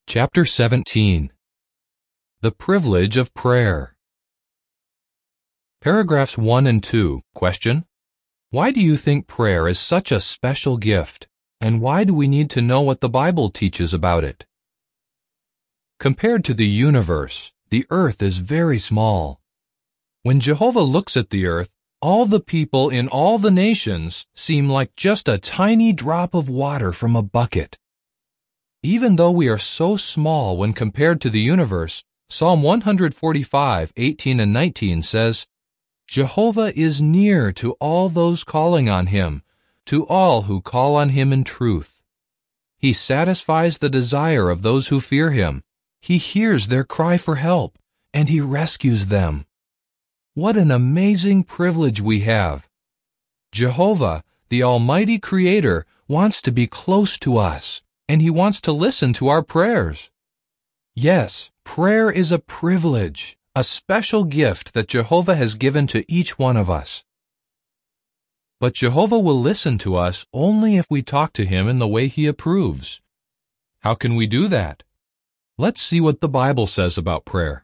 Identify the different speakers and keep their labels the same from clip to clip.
Speaker 1: Chapter 17. The Privilege of Prayer. Paragraphs 1 and 2. Question: why do you think prayer is such a special gift, and why do we need to know what the Bible teaches about it? Compared to the universe, the earth is very small. When Jehovah looks at the earth, all the people in all the nations seem like just a tiny drop of water from a bucket. Even though we are so small when compared to the universe, Psalm 145:18 and 19 says, "Jehovah is near to all those calling on him, to all who call on him in truth. He satisfies the desire of those who fear him. He hears their cry for help, and he rescues them." What an amazing privilege we have! Jehovah, the Almighty Creator, wants to be close to us, and he wants to listen to our prayers. Yes, prayer is a privilege, a special gift that Jehovah has given to each one of us. But Jehovah will listen to us only if we talk to him in the way he approves. How can we do that? Let's see what the Bible says about prayer.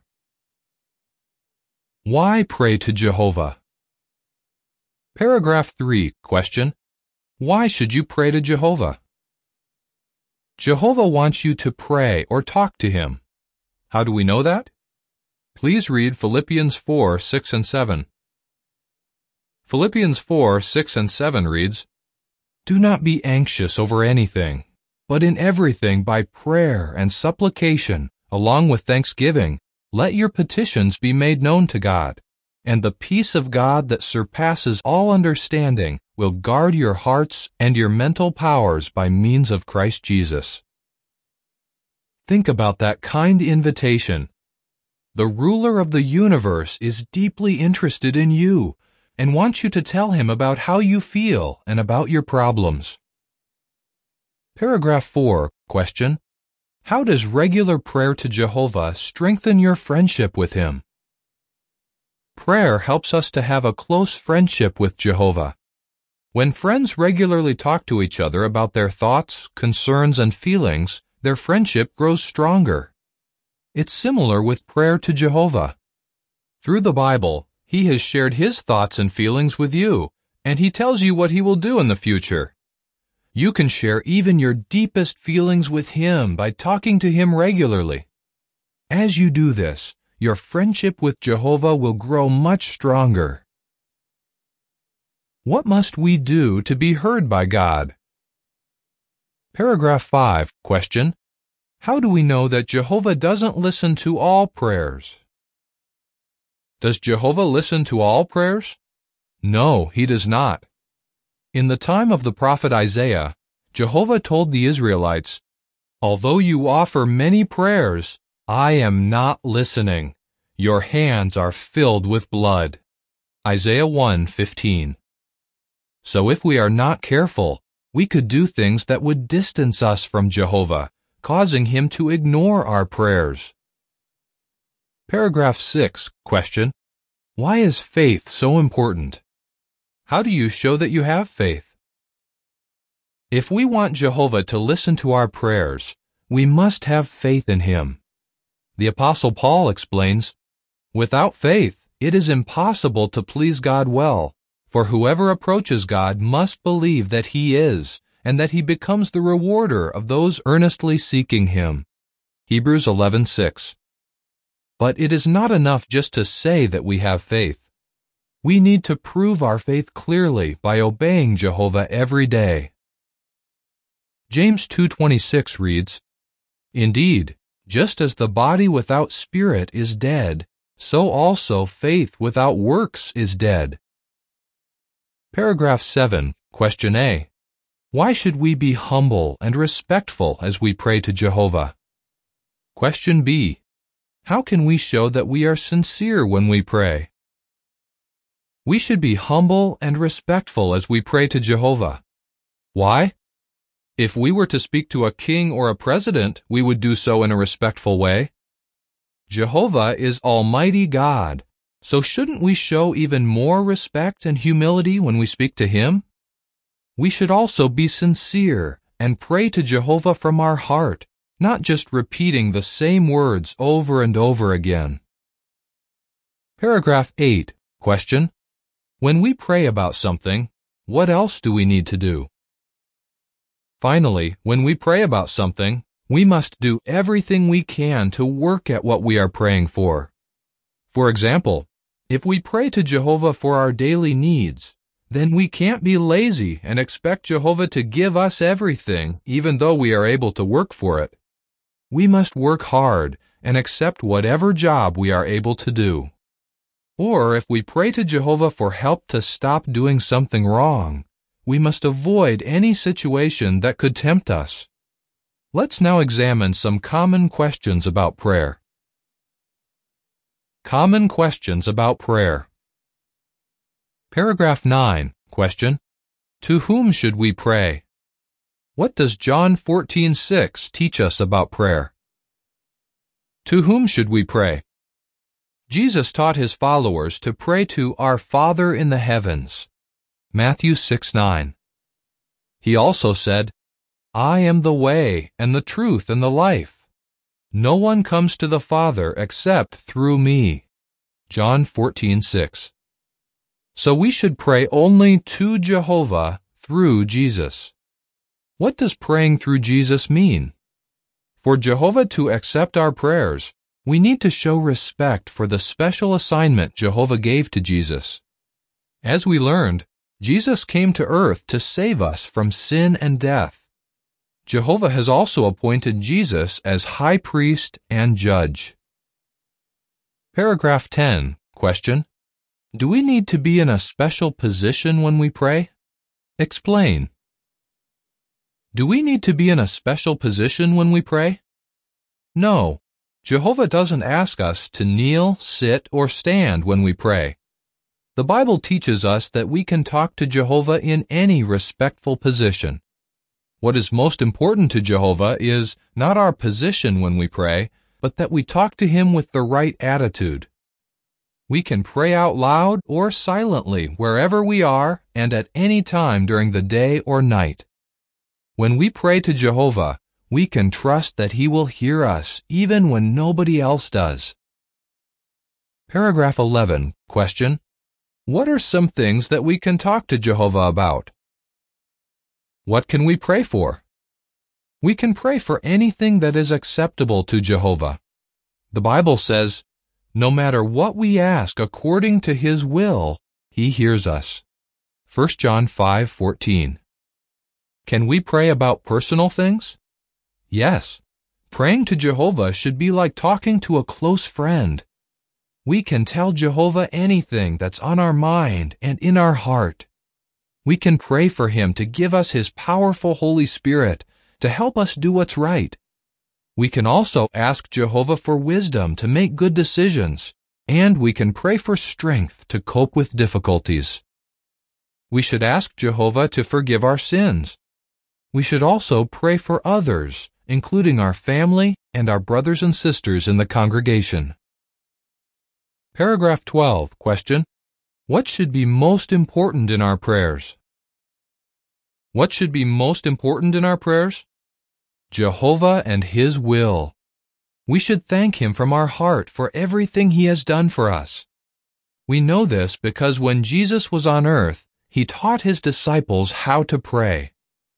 Speaker 1: Why pray to Jehovah? Paragraph 3. Question: why should you pray to Jehovah? Jehovah wants you to pray or talk to him. How do we know that? Please read Philippians 4:6 and 7. Philippians 4:6 and 7 reads, "Do not be anxious over anything, but in everything by prayer and supplication, along with thanksgiving, let your petitions be made known to God, and the peace of God that surpasses all understanding will guard your hearts and your mental powers by means of Christ Jesus." Think about that kind invitation. The ruler of the universe is deeply interested in you and wants you to tell him about how you feel and about your problems. Paragraph 4. Question: how does regular prayer to Jehovah strengthen your friendship with him? Prayer helps us to have a close friendship with Jehovah. When friends regularly talk to each other about their thoughts, concerns, and feelings, their friendship grows stronger. It's similar with prayer to Jehovah. Through the Bible, he has shared his thoughts and feelings with you, and he tells you what he will do in the future. You can share even your deepest feelings with him by talking to him regularly. As you do this, your friendship with Jehovah will grow much stronger. What must we do to be heard by God? Paragraph 5. Question: how do we know that Jehovah doesn't listen to all prayers? Does Jehovah listen to all prayers? No, he does not. In the time of the prophet Isaiah, Jehovah told the Israelites, "Although you offer many prayers, I am not listening. Your hands are filled with blood." Isaiah 1:15. So if we are not careful, we could do things that would distance us from Jehovah, causing him to ignore our prayers. Paragraph 6. Question: why is faith so important? How do you show that you have faith? If we want Jehovah to listen to our prayers, we must have faith in him. The Apostle Paul explains, "Without faith, it is impossible to please God well, for whoever approaches God must believe that he is, and that he becomes the rewarder of those earnestly seeking him." Hebrews 11:6. But it is not enough just to say that we have faith. We need to prove our faith clearly by obeying Jehovah every day. James 2:26 reads, "Indeed, just as the body without spirit is dead, so also faith without works is dead." Paragraph 7. Question A. Why should we be humble and respectful as we pray to Jehovah? Question B. How can we show that we are sincere when we pray? We should be humble and respectful as we pray to Jehovah. Why? If we were to speak to a king or a president, we would do so in a respectful way. Jehovah is Almighty God, so shouldn't we show even more respect and humility when we speak to him? We should also be sincere and pray to Jehovah from our heart, not just repeating the same words over and over again. Paragraph 8. Question. When we pray about something, what else do we need to do? Finally, when we pray about something, we must do everything we can to work at what we are praying for. For example, if we pray to Jehovah for our daily needs, then we can't be lazy and expect Jehovah to give us everything, even though we are able to work for it. We must work hard and accept whatever job we are able to do. Or if we pray to Jehovah for help to stop doing something wrong, we must avoid any situation that could tempt us. Let's now examine some common questions about prayer. Common questions about prayer. Paragraph 9. Question. To whom should we pray? What does John 14:6 teach us about prayer? To whom should we pray? Jesus taught his followers to pray to our Father in the heavens. Matthew 6:9. He also said, I am the way and the truth and the life. No one comes to the Father except through me. John 14:6. So we should pray only to Jehovah through Jesus. What does praying through Jesus mean? For Jehovah to accept our prayers, we need to show respect for the special assignment Jehovah gave to Jesus. As we learned, Jesus came to earth to save us from sin and death. Jehovah has also appointed Jesus as high priest and judge. Paragraph 10. Question. Do we need to be in a special position when we pray? Explain. Do we need to be in a special position when we pray? No. Jehovah doesn't ask us to kneel, sit, or stand when we pray. The Bible teaches us that we can talk to Jehovah in any respectful position. What is most important to Jehovah is not our position when we pray, but that we talk to Him with the right attitude. We can pray out loud or silently wherever we are and at any time during the day or night. When we pray to Jehovah, we can trust that He will hear us even when nobody else does. Paragraph 11. Question. What are some things that we can talk to Jehovah about? What can we pray for? We can pray for anything that is acceptable to Jehovah. The Bible says, no matter what we ask according to His will, He hears us. 1 John 5:14. Can we pray about personal things? Yes. Praying to Jehovah should be like talking to a close friend. We can tell Jehovah anything that's on our mind and in our heart. We can pray for Him to give us His powerful Holy Spirit to help us do what's right. We can also ask Jehovah for wisdom to make good decisions, and we can pray for strength to cope with difficulties. We should ask Jehovah to forgive our sins. We should also pray for others, including our family and our brothers and sisters in the congregation. Paragraph 12. Question. What should be most important in our prayers? What should be most important in our prayers? Jehovah and His will. We should thank Him from our heart for everything He has done for us. We know this because when Jesus was on earth, He taught His disciples how to pray.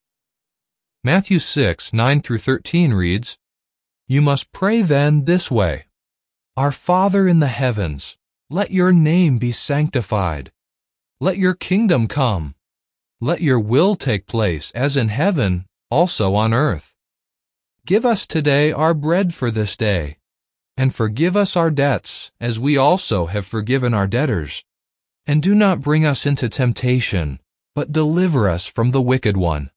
Speaker 1: Matthew 6:9-13 reads, You must pray then this way, Our Father in the heavens, let your name be sanctified. Let your kingdom come. Let your will take place as in heaven, also on earth. Give us today our bread for this day, and forgive us our debts, as we also have forgiven our debtors. And do not bring us into temptation, but deliver us from the wicked one.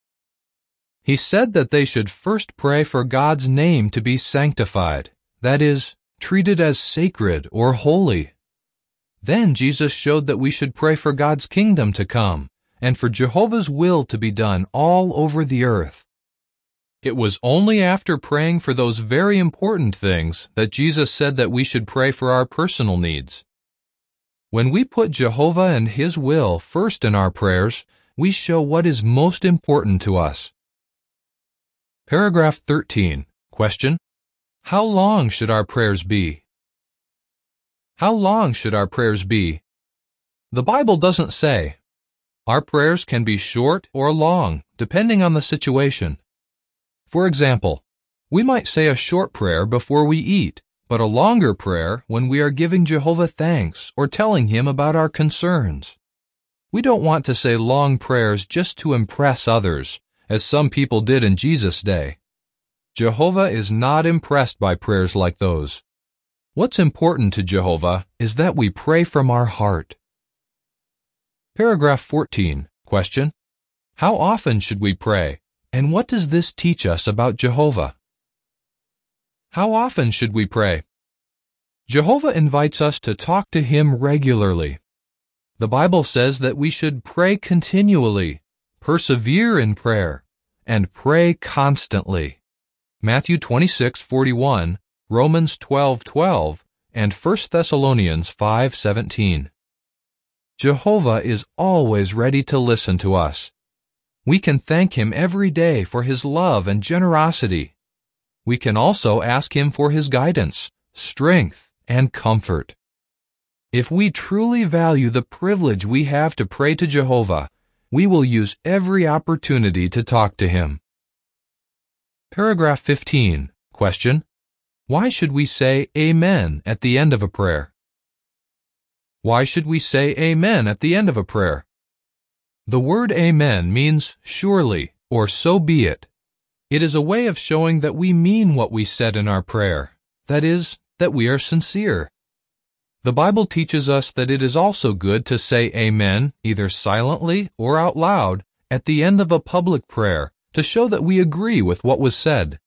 Speaker 1: He said that they should first pray for God's name to be sanctified, that is, treated as sacred or holy. Then Jesus showed that we should pray for God's kingdom to come, and for Jehovah's will to be done all over the earth. It was only after praying for those very important things that Jesus said that we should pray for our personal needs. When we put Jehovah and His will first in our prayers, we show what is most important to us. Paragraph 13. Question. How long should our prayers be? How long should our prayers be? The Bible doesn't say. Our prayers can be short or long, depending on the situation. For example, we might say a short prayer before we eat, but a longer prayer when we are giving Jehovah thanks or telling Him about our concerns. We don't want to say long prayers just to impress others, as some people did in Jesus' day. Jehovah is not impressed by prayers like those. What's important to Jehovah is that we pray from our heart. Paragraph 14. Question. How often should we pray, and what does this teach us about Jehovah? How often should we pray? Jehovah invites us to talk to Him regularly. The Bible says that we should pray continually, persevere in prayer, and pray constantly. Matthew 26:41, Romans 12:12, and 1 Thessalonians 5:17. Jehovah is always ready to listen to us. We can thank Him every day for His love and generosity. We can also ask Him for His guidance, strength, and comfort. If we truly value the privilege we have to pray to Jehovah, we will use every opportunity to talk to Him. Paragraph 15. Question. Why should we say Amen at the end of a prayer? Why should we say Amen at the end of a prayer? The word Amen means surely or so be it. It is a way of showing that we mean what we said in our prayer, that is, that we are sincere. The Bible teaches us that it is also good to say Amen either silently or out loud at the end of a public prayer to show that we agree with what was said.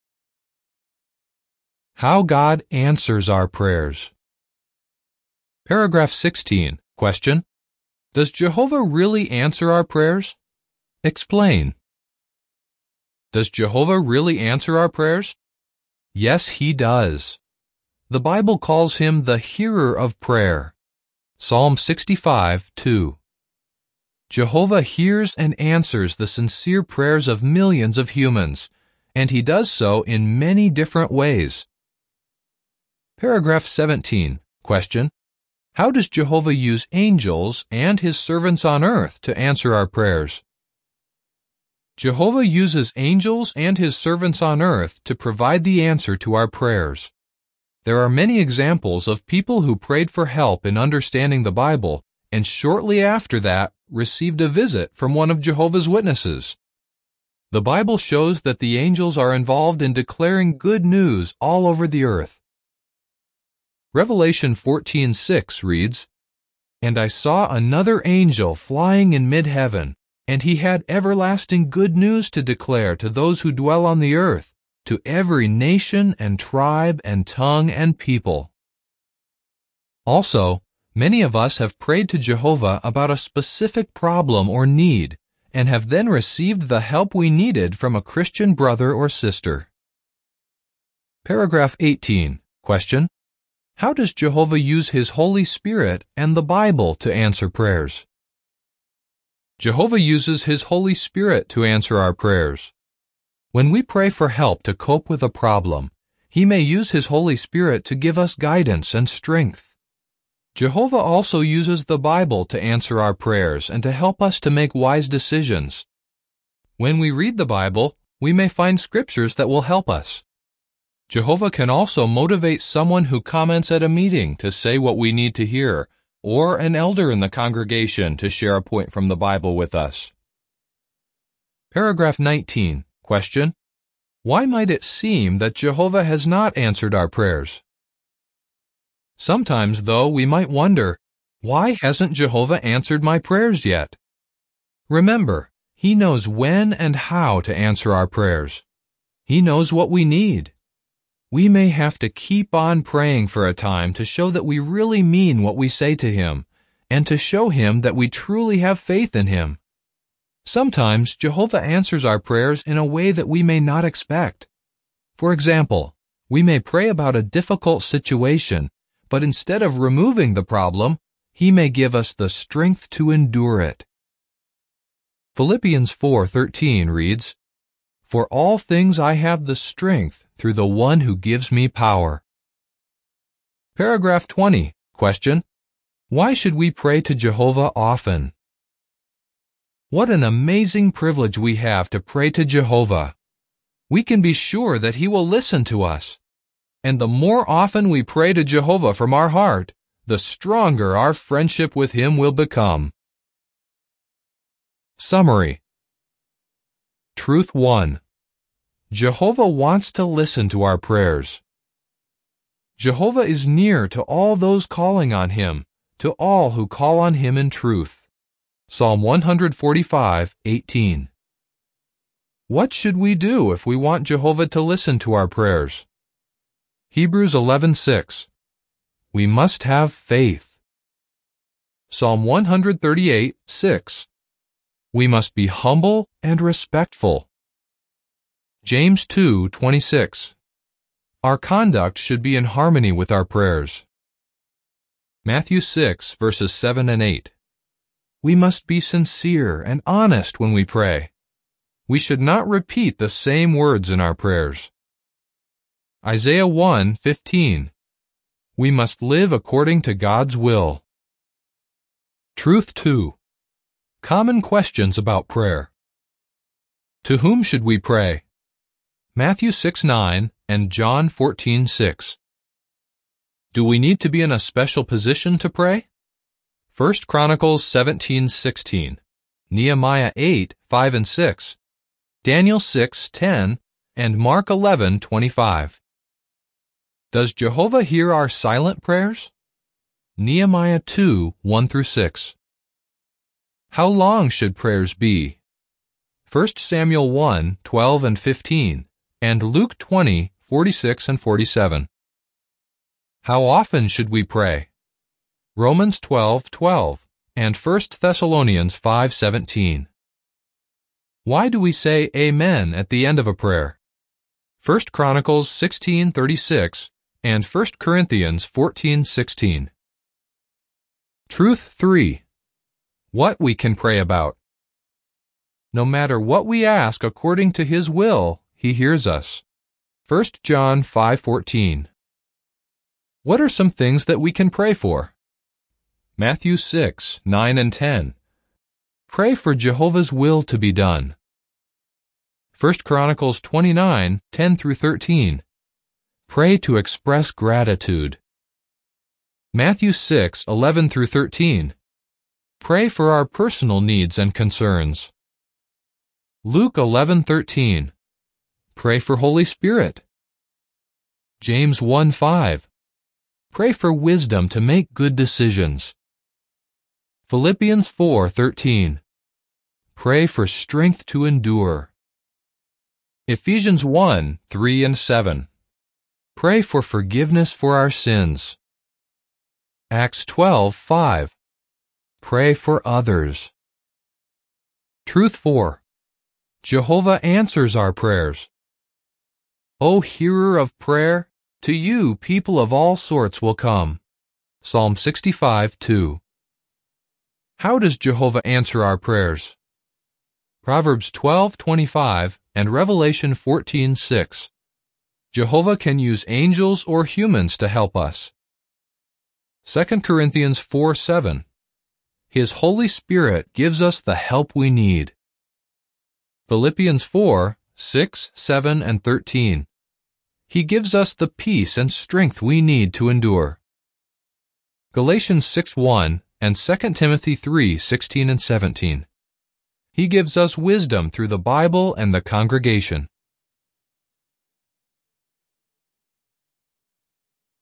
Speaker 1: How God answers our prayers. Paragraph 16. Question. Does Jehovah really answer our prayers? Explain. Does Jehovah really answer our prayers? Yes, He does. The Bible calls Him the hearer of prayer. Psalm 65:2. Jehovah hears and answers the sincere prayers of millions of humans, and He does so in many different ways. Paragraph 17. Question. How does Jehovah use angels and His servants on earth to answer our prayers? Jehovah uses angels and His servants on earth to provide the answer to our prayers. There are many examples of people who prayed for help in understanding the Bible and shortly after that received a visit from one of Jehovah's Witnesses. The Bible shows that the angels are involved in declaring good news all over the earth. Revelation 14:6 reads, And I saw another angel flying in mid-heaven, and he had everlasting good news to declare to those who dwell on the earth, to every nation and tribe and tongue and people. Also, many of us have prayed to Jehovah about a specific problem or need, and have then received the help we needed from a Christian brother or sister. Paragraph 18. Question. How does Jehovah use His Holy Spirit and the Bible to answer prayers? Jehovah uses His Holy Spirit to answer our prayers. When we pray for help to cope with a problem, He may use His Holy Spirit to give us guidance and strength. Jehovah also uses the Bible to answer our prayers and to help us to make wise decisions. When we read the Bible, we may find scriptures that will help us. Jehovah can also motivate someone who comments at a meeting to say what we need to hear, or an elder in the congregation to share a point from the Bible with us. Paragraph 19. Question. Why might it seem that Jehovah has not answered our prayers? Sometimes, though, we might wonder, why hasn't Jehovah answered my prayers yet? Remember, He knows when and how to answer our prayers. He knows what we need. We may have to keep on praying for a time to show that we really mean what we say to Him, and to show Him that we truly have faith in Him. Sometimes Jehovah answers our prayers in a way that we may not expect. For example, we may pray about a difficult situation, but instead of removing the problem, He may give us the strength to endure it. Philippians 4:13 reads, For all things I have the strength through the one who gives me power. Paragraph 20. Question. Why should we pray to Jehovah often? What an amazing privilege we have to pray to Jehovah. We can be sure that He will listen to us. And the more often we pray to Jehovah from our heart, the stronger our friendship with Him will become. Summary. Truth 1. Jehovah wants to listen to our prayers. Jehovah is near to all those calling on Him, to all who call on Him in truth. Psalm 145:18. What should we do if we want Jehovah to listen to our prayers? Hebrews 11:6. We must have faith. Psalm 138:6. We must be humble and respectful. James 2:26. Our conduct should be in harmony with our prayers. Matthew 6, verses 7 and 8. We must be sincere and honest when we pray. We should not repeat the same words in our prayers. Isaiah 1:15. We must live according to God's will. Truth 2. Common questions about prayer. To whom should we pray? Matthew 6:9 and John 14:6. Do we need to be in a special position to pray? 1 Chronicles 17:16, Nehemiah 8:5 and 6, Daniel 6:10, and Mark 11:25. Does Jehovah hear our silent prayers? Nehemiah 2:1 through 6. How long should prayers be? 1 Samuel 1:12 and 15, and Luke 20:46 and 47. How often should we pray? Romans 12:12 and 1 Thessalonians 5:17. Why do we say Amen at the end of a prayer? 1 Chronicles 16:36 and 1 Corinthians 14:16. Truth 3. What we can pray about. No matter what we ask according to His will, He hears us. 1 John 5:14. What are some things that we can pray for? Matthew 6:9 and 10. Pray for Jehovah's will to be done. 1 Chronicles 29:10 through 13. Pray to express gratitude. Matthew 6:11 through 13. Pray for our personal needs and concerns. Luke 11:13. Pray for Holy Spirit. James 1:5. Pray for wisdom to make good decisions. Philippians 4:13. Pray for strength to endure. Ephesians 1:3 and 7. Pray for forgiveness for our sins. Acts 12:5. Pray for others. Truth 4. Jehovah answers our prayers. O hearer of prayer, to you people of all sorts will come. Psalm 65:2. How does Jehovah answer our prayers? Proverbs 12:25 and Revelation 14:6. Jehovah can use angels or humans to help us. 2 Corinthians 4:7. His Holy Spirit gives us the help we need. Philippians 4:6, 7, and 13. He gives us the peace and strength we need to endure. Galatians 6:1 and 2 Timothy 3:16 and 17. He gives us wisdom through the Bible and the congregation.